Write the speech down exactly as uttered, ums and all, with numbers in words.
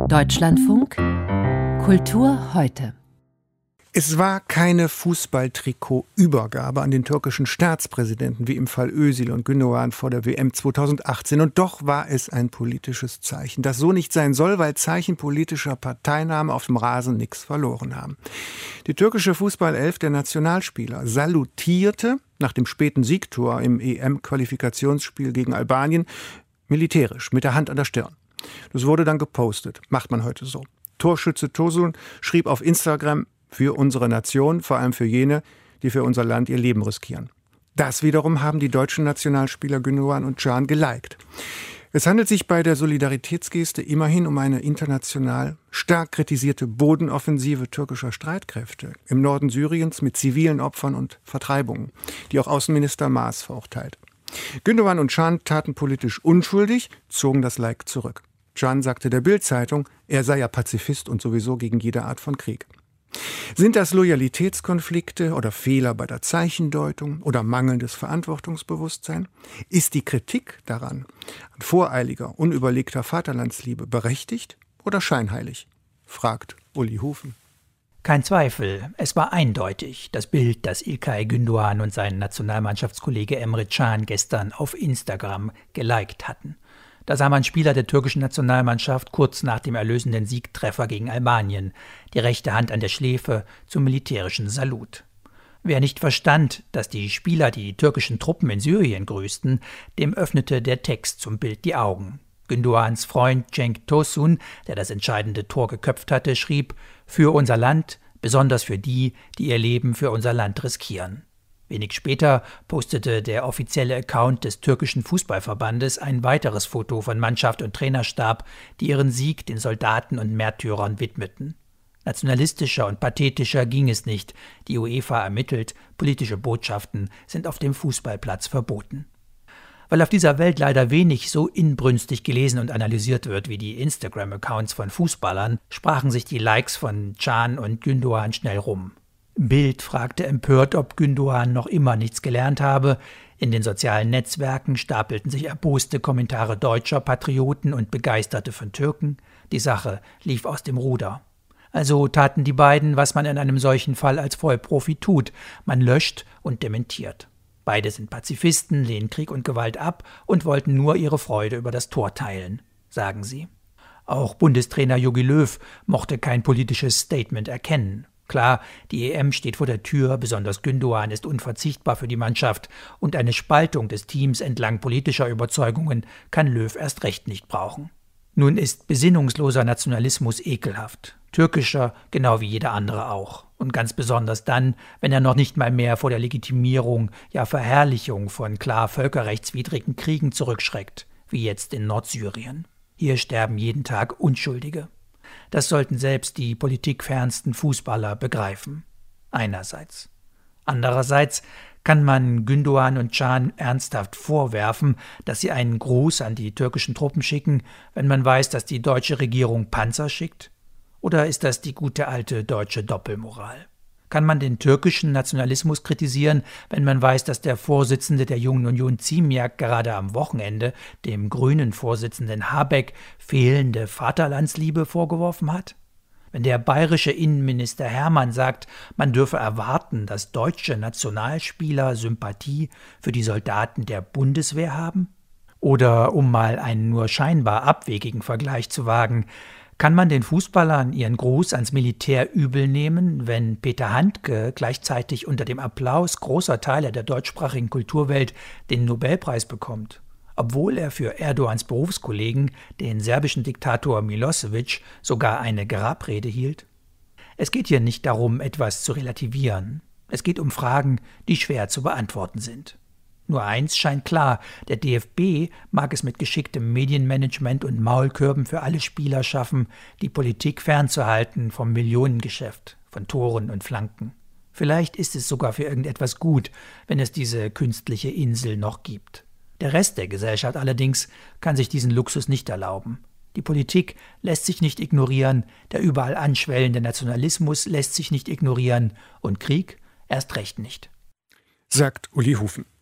Deutschlandfunk Kultur heute. Es war keine Fußballtrikot-Übergabe an den türkischen Staatspräsidenten wie im Fall Özil und Gündoğan vor der W M zweitausendachtzehn. Und doch war es ein politisches Zeichen, das so nicht sein soll, weil Zeichen politischer Parteinahme auf dem Rasen nichts verloren haben. Die türkische Fußballelf der Nationalspieler salutierte nach dem späten Siegtor im E M-Qualifikationsspiel gegen Albanien militärisch mit der Hand an der Stirn. Das wurde dann gepostet. Macht man heute so. Torschütze Tosun schrieb auf Instagram: für unsere Nation, vor allem für jene, die für unser Land ihr Leben riskieren. Das wiederum haben die deutschen Nationalspieler Gündoğan und Can geliked. Es handelt sich bei der Solidaritätsgeste immerhin um eine international stark kritisierte Bodenoffensive türkischer Streitkräfte im Norden Syriens mit zivilen Opfern und Vertreibungen, die auch Außenminister Maas verurteilt. Gündoğan und Can taten politisch unschuldig, zogen das Like zurück. Can sagte der Bild-Zeitung, er sei ja Pazifist und sowieso gegen jede Art von Krieg. Sind das Loyalitätskonflikte oder Fehler bei der Zeichendeutung oder mangelndes Verantwortungsbewusstsein? Ist die Kritik daran an voreiliger, unüberlegter Vaterlandsliebe berechtigt oder scheinheilig? Fragt Uli Hufen. Kein Zweifel, es war eindeutig, das Bild, das İlkay Gündoğan und sein Nationalmannschaftskollege Emre Can gestern auf Instagram geliked hatten. Da sah man Spieler der türkischen Nationalmannschaft kurz nach dem erlösenden Siegtreffer gegen Albanien, die rechte Hand an der Schläfe zum militärischen Salut. Wer nicht verstand, dass die Spieler die türkischen Truppen in Syrien grüßten, dem öffnete der Text zum Bild die Augen. Gündoğans Freund Cenk Tosun, der das entscheidende Tor geköpft hatte, schrieb: „Für unser Land, besonders für die, die ihr Leben für unser Land riskieren." Wenig später postete der offizielle Account des türkischen Fußballverbandes ein weiteres Foto von Mannschaft und Trainerstab, die ihren Sieg den Soldaten und Märtyrern widmeten. Nationalistischer und pathetischer ging es nicht. Die UEFA ermittelt, politische Botschaften sind auf dem Fußballplatz verboten. Weil auf dieser Welt leider wenig so inbrünstig gelesen und analysiert wird wie die Instagram-Accounts von Fußballern, sprachen sich die Likes von Can und Gündoğan schnell rum. Bild fragte empört, ob Gündoğan noch immer nichts gelernt habe. In den sozialen Netzwerken stapelten sich erboste Kommentare deutscher Patrioten und Begeisterte von Türken. Die Sache lief aus dem Ruder. Also taten die beiden, was man in einem solchen Fall als Vollprofi tut: Man löscht und dementiert. Beide sind Pazifisten, lehnen Krieg und Gewalt ab und wollten nur ihre Freude über das Tor teilen, sagen sie. Auch Bundestrainer Jogi Löw mochte kein politisches Statement erkennen. Klar, die E M steht vor der Tür, besonders Gündoğan ist unverzichtbar für die Mannschaft und eine Spaltung des Teams entlang politischer Überzeugungen kann Löw erst recht nicht brauchen. Nun ist besinnungsloser Nationalismus ekelhaft, türkischer genau wie jeder andere auch. Und ganz besonders dann, wenn er noch nicht mal mehr vor der Legitimierung, ja Verherrlichung von klar völkerrechtswidrigen Kriegen zurückschreckt, wie jetzt in Nordsyrien. Hier sterben jeden Tag Unschuldige. Das sollten selbst die politikfernsten Fußballer begreifen. Einerseits. Andererseits kann man Gündoğan und Can ernsthaft vorwerfen, dass sie einen Gruß an die türkischen Truppen schicken, wenn man weiß, dass die deutsche Regierung Panzer schickt? Oder ist das die gute alte deutsche Doppelmoral? Kann man den türkischen Nationalismus kritisieren, wenn man weiß, dass der Vorsitzende der Jungen Union Ziemiak gerade am Wochenende dem grünen Vorsitzenden Habeck fehlende Vaterlandsliebe vorgeworfen hat? Wenn der bayerische Innenminister Hermann sagt, man dürfe erwarten, dass deutsche Nationalspieler Sympathie für die Soldaten der Bundeswehr haben? Oder, um mal einen nur scheinbar abwegigen Vergleich zu wagen, kann man den Fußballern ihren Gruß ans Militär übel nehmen, wenn Peter Handke gleichzeitig unter dem Applaus großer Teile der deutschsprachigen Kulturwelt den Nobelpreis bekommt, obwohl er für Erdogans Berufskollegen, den serbischen Diktator Milosevic, sogar eine Grabrede hielt? Es geht hier nicht darum, etwas zu relativieren. Es geht um Fragen, die schwer zu beantworten sind. Nur eins scheint klar: Der D F B mag es mit geschicktem Medienmanagement und Maulkürben für alle Spieler schaffen, die Politik fernzuhalten vom Millionengeschäft, von Toren und Flanken. Vielleicht ist es sogar für irgendetwas gut, wenn es diese künstliche Insel noch gibt. Der Rest der Gesellschaft allerdings kann sich diesen Luxus nicht erlauben. Die Politik lässt sich nicht ignorieren, der überall anschwellende Nationalismus lässt sich nicht ignorieren und Krieg erst recht nicht. Sagt Uli Hufen.